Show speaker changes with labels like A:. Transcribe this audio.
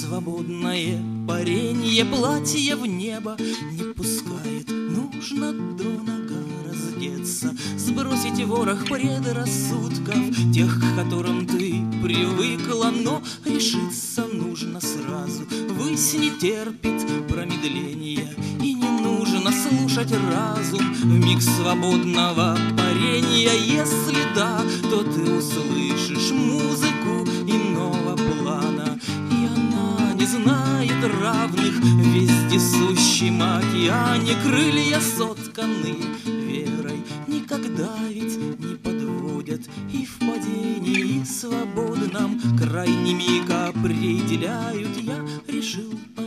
A: свободное паренье платье в небо не пускает. Нужно до нога раздеться, сбросить ворох предрассудков, тех, к которым ты привыкла, но решиться нужно сразу. Высь не терпит промедления, и не нужно слушать разум в миг свободного парения. Если да, то ты услышишь музыку иного плана, и она не знает равных в вездесущем океане. Крылья сотканы верой, никогда ведь не подводят, и в падении свободном крайний миг определяют. Я решил